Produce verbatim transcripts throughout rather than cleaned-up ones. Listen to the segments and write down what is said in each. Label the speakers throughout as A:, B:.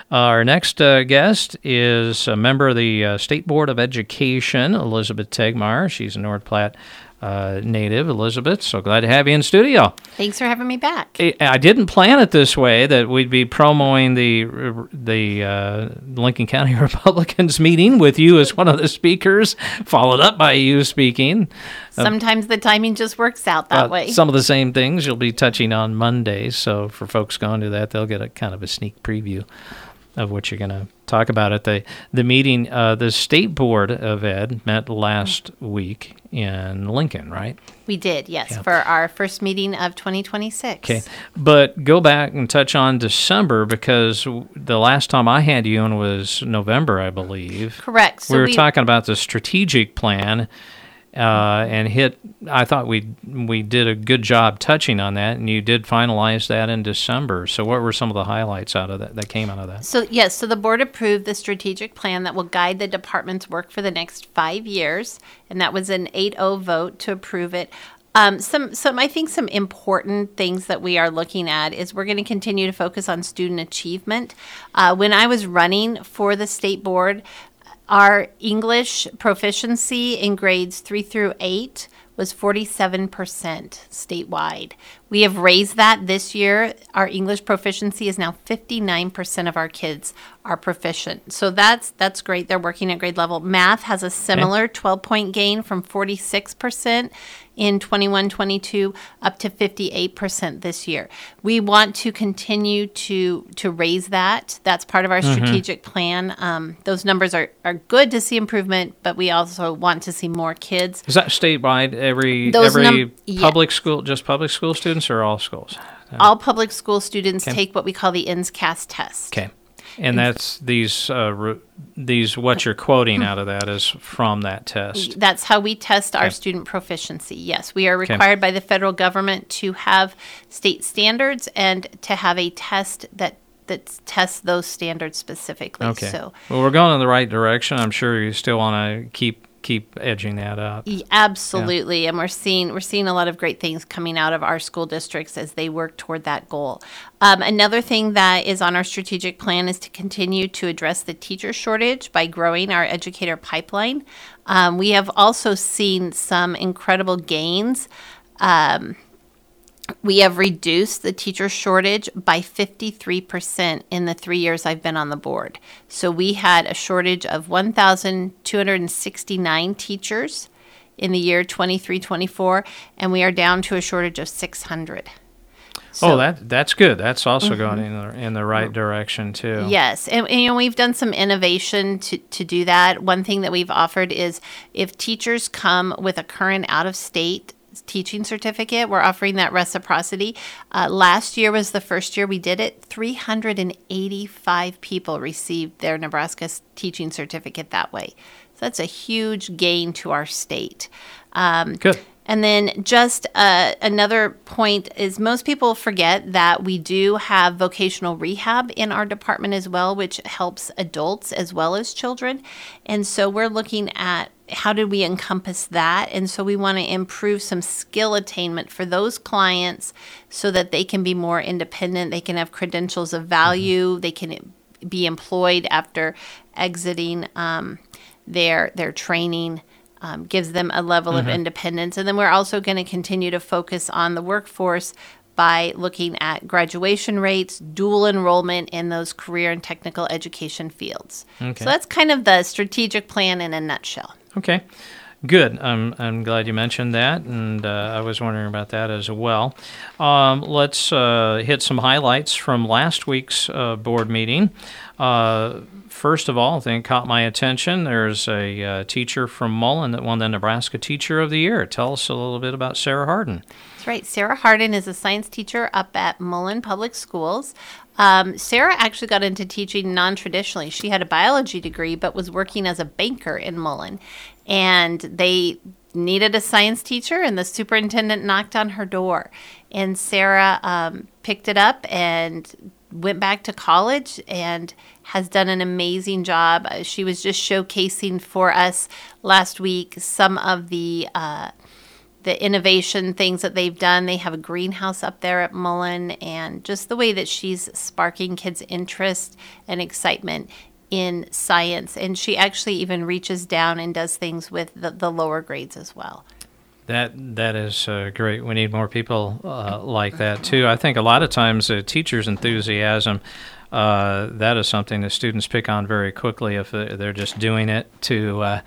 A: Our next uh, guest is a member of the uh, State Board of Education, Elizabeth Tegmeyer. She's a North Platte uh, native, Elizabeth. So glad to have you in studio.
B: Thanks for having me back.
A: I, I didn't plan it this way, that we'd be promoting the the uh, Lincoln County Republicans meeting with you as one of the speakers, followed up by you speaking.
B: Sometimes the timing just works out that
A: Uh,
B: way.
A: Some of the same things you'll be touching on Monday. So for folks going to that, they'll get a kind of a sneak preview of what you're going to talk about at the the meeting. Uh, the State Board of Ed met last week in Lincoln, right?
B: We did, yes,
A: Yeah.
B: for our first meeting of twenty twenty-six.
A: Okay, but go back and touch on December, because the last time I had you in was November, I believe.
B: Correct. So
A: we were
B: we,
A: talking about the strategic plan, uh, and hit. I thought we we did a good job touching on that, and you did finalize that in December. So, what were some of the highlights out of that that came out of that?
B: So, yes, so the board approved the strategic plan that will guide the department's work for the next five years, and that was an eight oh vote to approve it. Um, some, some, I think some important things that we are looking at is we're going to continue to focus on student achievement. Uh, when I was running for the state board, our English proficiency in grades three through eight was forty-seven percent statewide. We have raised that this year. Our English proficiency is now fifty-nine percent of our kids are proficient. So that's that's great. They're working at grade level. Math has a similar twelve-point gain from forty-six percent in twenty-one twenty-two up to fifty-eight percent this year. We want to continue to to raise that. That's part of our strategic mm-hmm. plan. Um, those numbers are, are good to see improvement, but we also want to see more kids.
A: Is that statewide? Every
B: Those
A: every
B: num-
A: public
B: yeah.
A: school, just public school students, or all schools?
B: All public school students
A: Okay.
B: take what we call the N S C A S test.
A: Okay. And that's these uh, re- these what you're quoting out of that is from that test.
B: That's how we test our
A: Okay.
B: student proficiency. Yes, we are required by the federal government to have state standards and to have a test that that tests those standards specifically.
A: Okay.
B: So,
A: well, we're going in the right direction. I'm sure you still want to keep keep edging that up.
B: y- absolutely, yeah. And we're seeing we're seeing a lot of great things coming out of our school districts as they work toward that goal. Um, another thing that is on our strategic plan is to continue to address the teacher shortage by growing our educator pipeline. Um, we have also seen some incredible gains. Um, We have reduced the teacher shortage by fifty-three percent in the three years I've been on the board. So we had a shortage of one thousand two hundred sixty-nine teachers in the year twenty-three twenty-four, and we are down to a shortage of six hundred. So,
A: oh, that that's good. That's also mm-hmm. going in the, in the right direction, too.
B: Yes. And, and, you know, we've done some innovation to, to do that. One thing that we've offered is if teachers come with a current out-of-state teaching certificate, we're offering that reciprocity. Uh, last year was the first year we did it. three hundred eighty-five people received their Nebraska teaching certificate that way. So that's a huge gain to our state. Um,
A: Good.
B: And then just uh, another point is most people forget that we do have vocational rehab in our department as well, which helps adults as well as children. And so we're looking at how do we encompass that? And so we want to improve some skill attainment for those clients so that they can be more independent. They can have credentials of value. Mm-hmm. They can be employed after exiting um, their their training. Um, gives them a level mm-hmm. of independence. And then we're also going to continue to focus on the workforce by looking at graduation rates, dual enrollment in those career and technical education fields. Okay. So that's kind of the strategic plan in a nutshell.
A: Okay, good. I'm I'm glad you mentioned that, and uh, I was wondering about that as well. Um, let's uh, hit some highlights from last week's uh, board meeting. Uh, first of all, I think caught my attention. There's a uh, teacher from Mullen that won the Nebraska Teacher of the Year. Tell us a little bit about Sarah Harden.
B: That's right. Sarah Harden is a science teacher up at Mullen Public Schools. Um, Sarah actually got into teaching non-traditionally. She had a biology degree, but was working as a banker in Mullen. And they needed a science teacher, and the superintendent knocked on her door. And Sarah um, picked it up and went back to college and has done an amazing job. Uh, she was just showcasing for us last week some of the uh, the innovation things that they've done. They have a greenhouse up there at Mullen, and just the way that she's sparking kids' interest and excitement in science. And she actually even reaches down and does things with the, the lower grades as well.
A: That that is uh, great. We need more people uh, like that too. I think a lot of times a teacher's enthusiasm, uh, that is something that students pick on very quickly if they're just doing it to. Uh,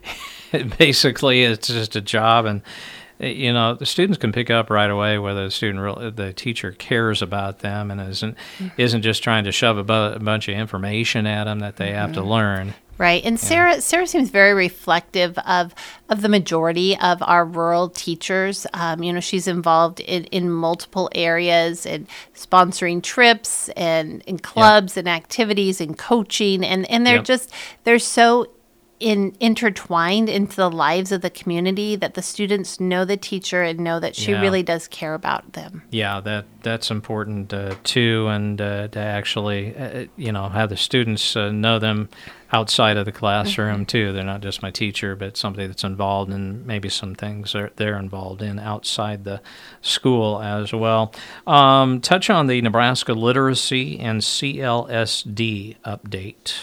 A: basically, it's just a job, and you know the students can pick up right away whether the student, really, the teacher cares about them and isn't mm-hmm. isn't just trying to shove a, bu- a bunch of information at them that they mm-hmm. have to learn.
B: Right. And Sarah yeah. Sarah seems very reflective of of the majority of our rural teachers. Um, you know, she's involved in, in multiple areas and sponsoring trips and in clubs yep. and activities and coaching. And, and they're yep. just, they're so in, intertwined into the lives of the community that the students know the teacher and know that she
A: yeah.
B: really does care about them.
A: Yeah, that that's important uh, too, and uh, to actually, uh, you know, have the students uh, know them outside of the classroom mm-hmm. too. They're not just my teacher, but somebody that's involved in maybe some things that they're involved in outside the school as well. Um, touch on the Nebraska Literacy and C L S D update.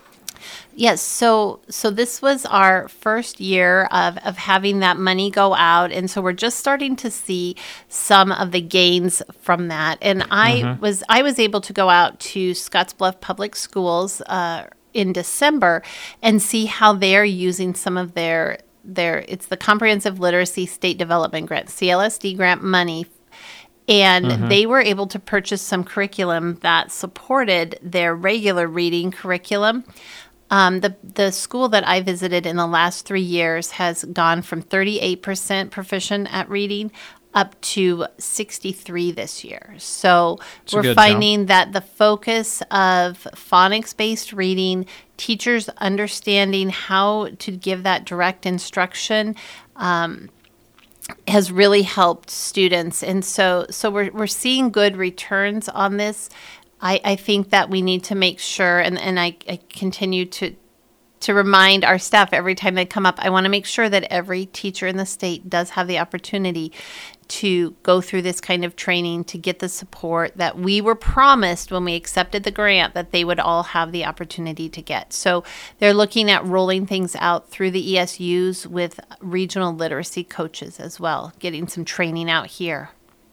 B: Yes, so so this was our first year of, of having that money go out, and so we're just starting to see some of the gains from that. And I mm-hmm. was I was able to go out to Scottsbluff Public Schools uh, in December and see how they're using some of their their it's the Comprehensive Literacy State Development Grant, C L S D grant money. And mm-hmm. they were able to purchase some curriculum that supported their regular reading curriculum. Um, the the school that I visited in the last three years has gone from thirty-eight percent proficient at reading up to sixty-three this year. So
A: it's
B: we're finding jump. that the focus of phonics-based reading, teachers understanding how to give that direct instruction, um, has really helped students. And so so we're we're seeing good returns on this. I, I think that we need to make sure, and, and I, I continue to to remind our staff every time they come up, I want to make sure that every teacher in the state does have the opportunity to go through this kind of training to get the support that we were promised when we accepted the grant that they would all have the opportunity to get. So they're looking at rolling things out through the E S Us with regional literacy coaches as well, getting some training out here.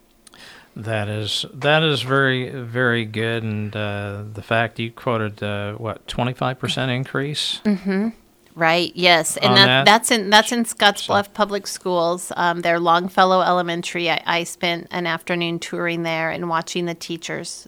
A: That is that is very, very good, and uh, the fact you quoted, uh, what, twenty-five percent increase?
B: Mm-hmm. Right, yes, and that, that that's in that's in Scottsbluff so. Public Schools. Um, they're Longfellow Elementary. I, I spent an afternoon touring there and watching the teachers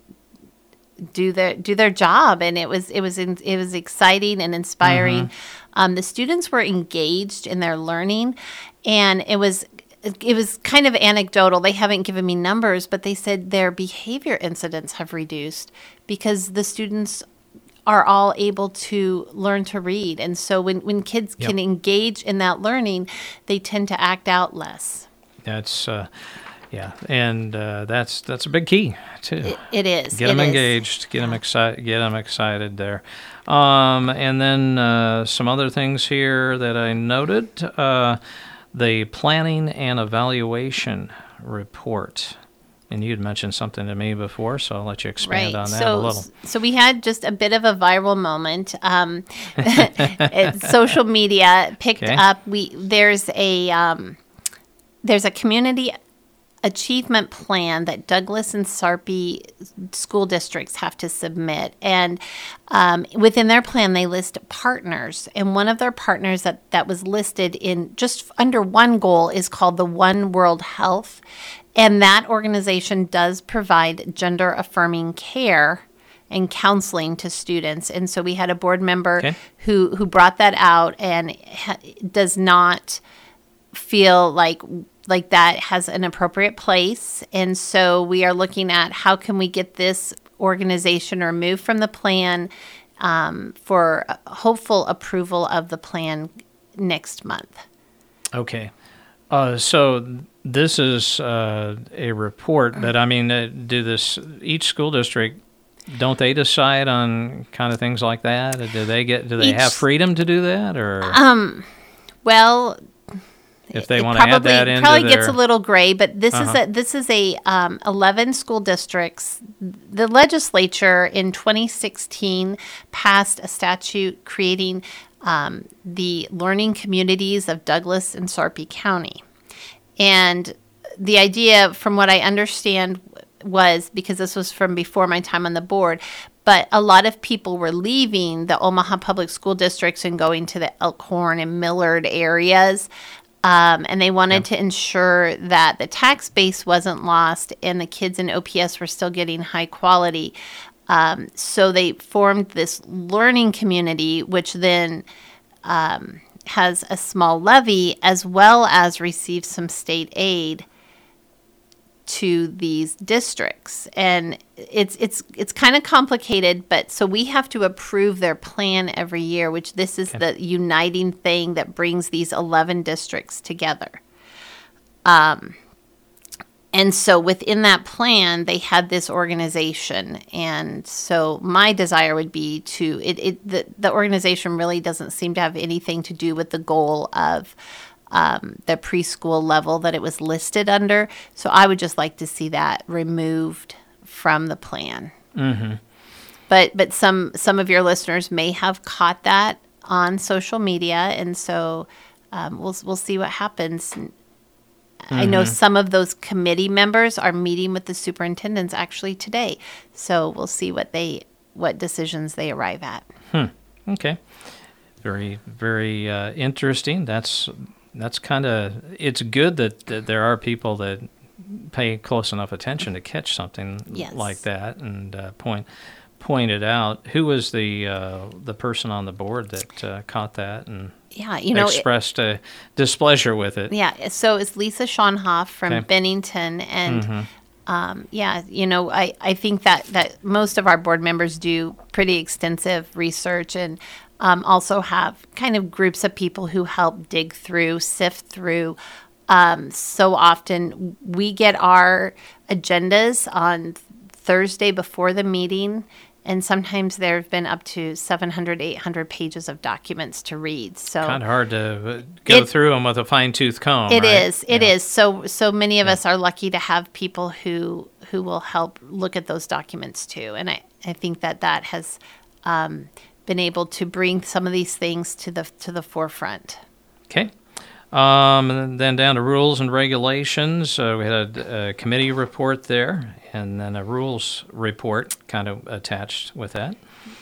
B: do their do their job, and it was it was in, it was exciting and inspiring. Mm-hmm. Um, the students were engaged in their learning, and it was. It was kind of anecdotal. They haven't given me numbers, but they said their behavior incidents have reduced because the students are all able to learn to read. And so when, when kids yep. can engage in that learning, they tend to act out less.
A: That's, uh, yeah, and uh, that's that's a big key, too.
B: It, it is.
A: Get
B: it
A: them
B: is.
A: engaged, get, yeah. them exci- get them excited there. Um, and then uh, some other things here that I noted. Uh, The Planning and Evaluation Report. And you'd mentioned something to me before, so I'll let you expand
B: right.
A: on that
B: so,
A: a little.
B: So we had just a bit of a viral moment. Um, social media picked
A: okay.
B: up. We there's a um, there's a community achievement plan that Douglas and Sarpy school districts have to submit. And um, within their plan, they list partners. And one of their partners that, that was listed in just under one goal is called the One World Health. And that organization does provide gender-affirming care and counseling to students. And so we had a board member okay. who, who brought that out and ha- does not feel like like that has an appropriate place. And so we are looking at how can we get this organization removed from the plan um, for hopeful approval of the plan next month.
A: Okay. Uh, so this is uh, a report that, I mean, uh, do this, each school district, don't they decide on kind of things like that? Do they get, do they
B: each,
A: have freedom to do that or?
B: Um, well,
A: if they
B: It
A: want to add
B: probably
A: that into
B: probably
A: their,
B: gets a little gray, but this
A: Uh-huh.
B: is a this is a um, eleven school districts. The legislature in twenty sixteen passed a statute creating um, the learning communities of Douglas and Sarpy County, and the idea, from what I understand, was, because this was from before my time on the board, but a lot of people were leaving the Omaha Public School Districts and going to the Elkhorn and Millard areas. Um, and they wanted to ensure that the tax base wasn't lost and the kids in O P S were still getting high quality. Um, so they formed this learning community, which then um, has a small levy as well as receives some state aid to these districts. And it's it's it's kind of complicated, but so we have to approve their plan every year, which this is
A: Okay.
B: the uniting thing that brings these eleven districts together. Um, and so within that plan, they had this organization. And so my desire would be to, it, it the, the organization really doesn't seem to have anything to do with the goal of Um, the preschool level that it was listed under. So I would just like to see that removed from the plan.
A: Mm-hmm.
B: But but some some of your listeners may have caught that on social media, and so um, we'll we'll see what happens. I know some of those committee members are meeting with the superintendents actually today, so we'll see what they what decisions they arrive at.
A: Okay. Very, very uh, interesting. That's that's kind of, it's good that, that there are people that pay close enough attention to catch something
B: Yes.
A: like that and uh, point point it out. Who was the uh, the person on the board that uh, caught that and
B: Yeah, you know, it-
A: expressed uh, displeasure with it?
B: Yeah, so it's Lisa Schonhoff from
A: Okay.
B: Bennington, and um, yeah, you know, I, I think that, that most of our board members do pretty extensive research and um, also have kind of groups of people who help dig through, sift through. Um, so often we get our agendas on Thursday before the meeting, and sometimes there have been up to seven hundred, eight hundred pages of documents to read. So
A: Kind of hard to uh, go
B: It-
A: through them with a fine tooth comb.
B: It
A: right?
B: is. It
A: Yeah.
B: is. So so many of us are lucky to have people who who will help look at those documents too. And I, I think that that has um, been able to bring some of these things to the to the forefront.
A: Okay. Um, and then down to rules and regulations. Uh, we had a, a committee report there, and then a rules report kind of attached with that.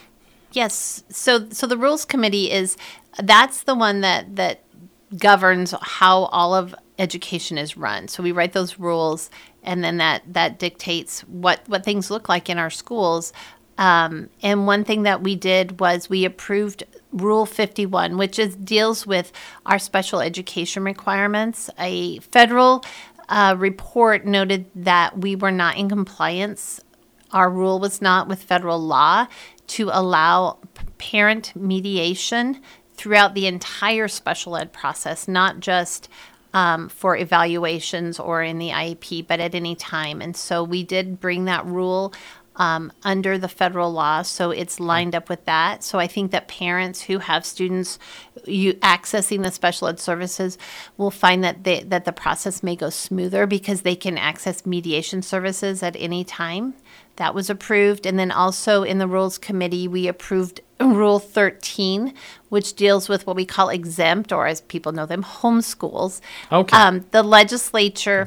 B: Yes. So so the rules committee is that's the one that that governs how all of education is run. So we write those rules, and then that that dictates what what things look like in our schools. Um, and one thing that we did was we approved Rule fifty-one, which is deals with our special education requirements. A federal uh, report noted that we were not in compliance. Our rule was not with federal law to allow p- parent mediation throughout the entire special ed process, not just um, for evaluations or in the I E P, but at any time. And so we did bring that rule um, under the federal law, so it's lined up with that. So I think that parents who have students you accessing the special ed services will find that they, that the process may go smoother because they can access mediation services at any time. That was approved. And then also in the Rules Committee, we approved Rule thirteen, which deals with what we call exempt, or as people know them, homeschools.
A: Okay.
B: Um, the legislature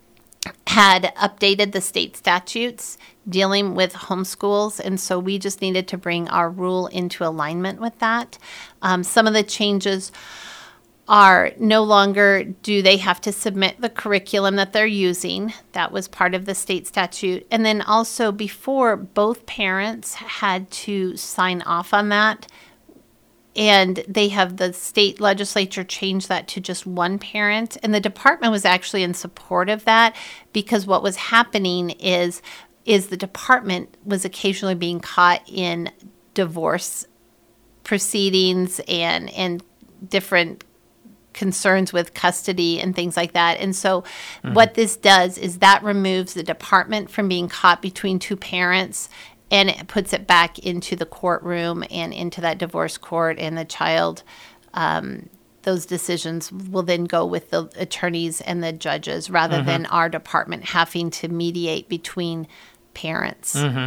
B: had updated the state statutes dealing with homeschools, and so we just needed to bring our rule into alignment with that. Um, some of the changes are no longer do they have to submit the curriculum that they're using. That was part of the state statute. And then also before, both parents had to sign off on that. And they have the state legislature changed that to just one parent. And the department was actually in support of that because what was happening is is the department was occasionally being caught in divorce proceedings and and different concerns with custody and things like that. And so what this does is that removes the department from being caught between two parents, and it puts it back into the courtroom and into that divorce court, and the child um, those decisions will then go with the attorneys and the judges rather mm-hmm. than our department having to mediate between parents.
A: Mm-hmm.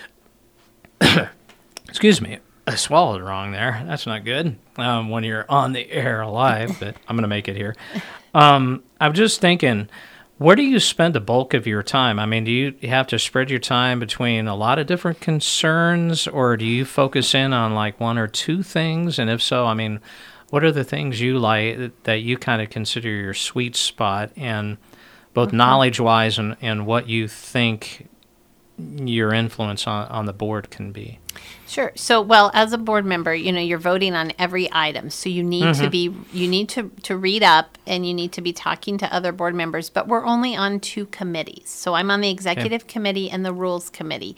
A: Excuse me. I swallowed wrong there. That's not good um, when you're on the air live, but I'm going to make it here. Um, I'm just thinking, where do you spend the bulk of your time? I mean, do you have to spread your time between a lot of different concerns, or do you focus in on like one or two things? And if so, I mean, what are the things you like that you kind of consider your sweet spot, and both mm-hmm. knowledge-wise and, and what you think your influence on, on the board can be?
B: Sure. So, well, as a board member, you know, you're voting on every item. So you need mm-hmm. to be, you need to, to read up, and you need to be talking to other board members, but we're only on two committees. So I'm on the executive okay. committee and the rules committee.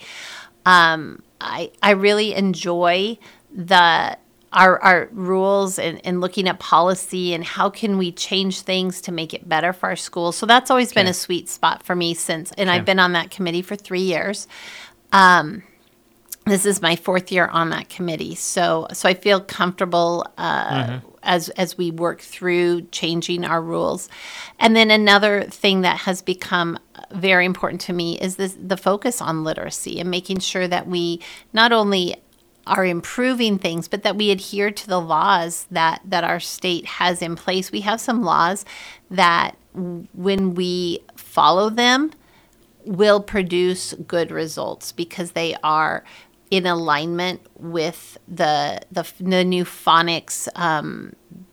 B: Um, I, I really enjoy the, our, our rules and, and looking at policy and how can we change things to make it better for our schools. So that's always okay. been a sweet spot for me since, and okay. I've been on that committee for three years. Um, This is my fourth year on that committee, so so I feel comfortable uh, mm-hmm. as as we work through changing our rules. And then another thing that has become very important to me is this, the focus on literacy and making sure that we not only are improving things, but that we adhere to the laws that, that our state has in place. We have some laws that when we follow them will produce good results because they are in alignment with the the, the new phonics um,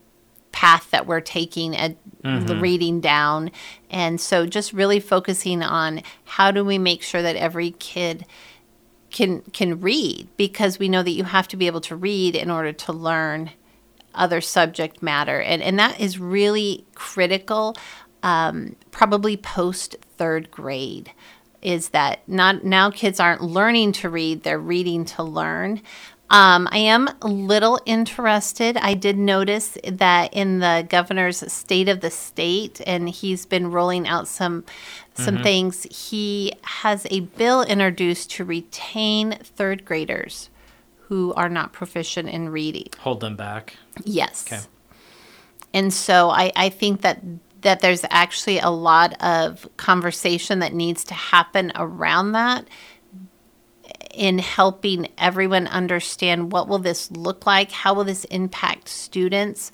B: path that we're taking at mm-hmm. the reading down. And so just really focusing on how do we make sure that every kid can can read, because we know that you have to be able to read in order to learn other subject matter. And, and that is really critical, um, probably post third grade. Is that not now kids aren't learning to read, they're reading to learn. Um, I am a little interested. I did notice that in the governor's State of the State, and he's been rolling out some some mm-hmm. things, he has a bill introduced to retain third graders who are not proficient in reading.
A: Hold them back.
B: Yes.
A: Okay.
B: And so I, I think that that there's actually a lot of conversation that needs to happen around that in helping everyone understand what will this look like, how will this impact students.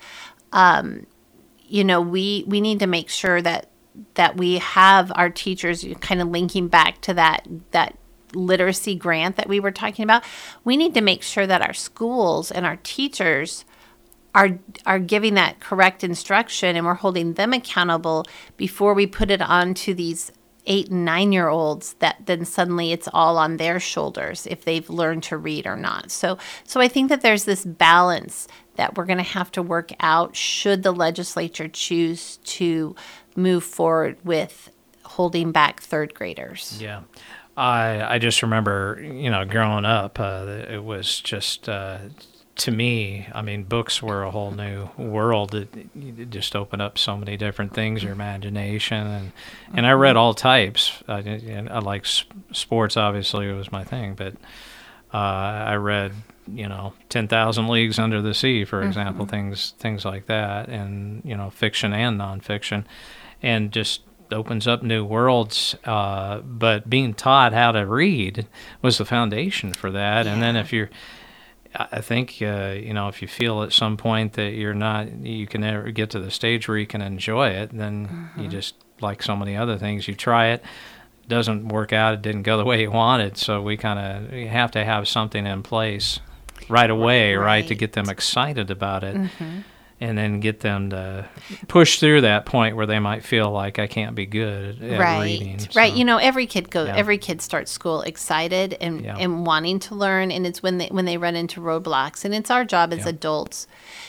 B: Um, you know, we we need to make sure that that we have our teachers kind of linking back to that that literacy grant that we were talking about. We need to make sure that our schools and our teachers are are giving that correct instruction, and we're holding them accountable before we put it on to these eight and nine year olds that then suddenly it's all on their shoulders if they've learned to read or not. So so I think that there's this balance that we're going to have to work out should the legislature choose to move forward with holding back third graders.
A: Yeah. I I just remember, you know, growing up, uh, it was just uh, to me, I mean, books were a whole new world. It, it just opened up so many different things, your imagination, and and I read all types. I, and I like sports, obviously, it was my thing, but uh, I read, you know, ten thousand Leagues Under the Sea, for example, mm-hmm. things things like that, and, you know, fiction and nonfiction, and just opens up new worlds. Uh, but being taught how to read was the foundation for that, yeah. And then if you're I think, uh, you know, if you feel at some point that you're not, you can never get to the stage where you can enjoy it, then mm-hmm. you just, like so many other things, you try it, doesn't work out, it didn't go the way you wanted, so we kind of have to have something in place right away, right, right to get them excited about it. Mm-hmm. And then get them to push through that point where they might feel like I can't be good at
B: right.
A: reading. So,
B: right. You know, every kid goes.
A: Yeah.
B: Every kid starts school excited and, yeah. and wanting to learn, and it's when they when they run into roadblocks. And it's our job as yeah. adults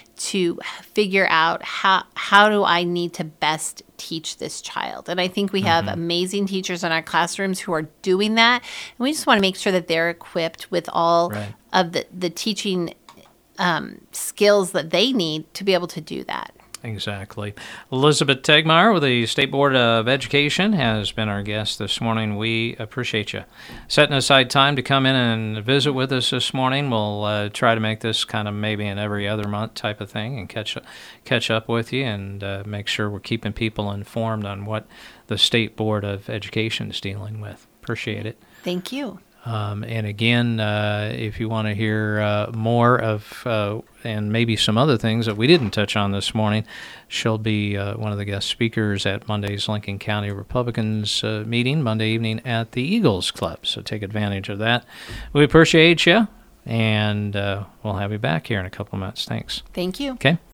B: to figure out how how do I need to best teach this child. And I think we have mm-hmm. amazing teachers in our classrooms who are doing that. And we just want to make sure that they're equipped with all right. of the the teaching Um, skills that they need to be able to do that.
A: Exactly. Elizabeth Tegmeyer with the State Board of Education has been our guest this morning. We appreciate you setting aside time to come in and visit with us this morning. We'll uh, try to make this kind of maybe an every other month type of thing and catch, catch up with you and uh, make sure we're keeping people informed on what the State Board of Education is dealing with. Appreciate it.
B: Thank you.
A: Um, and again, uh, if you want to hear uh, more of, uh, and maybe some other things that we didn't touch on this morning, she'll be uh, one of the guest speakers at Monday's Lincoln County Republicans uh, meeting, Monday evening at the Eagles Club. So take advantage of that. We appreciate you, and uh, we'll have you back here in a couple of months. Thanks.
B: Thank you.
A: Okay.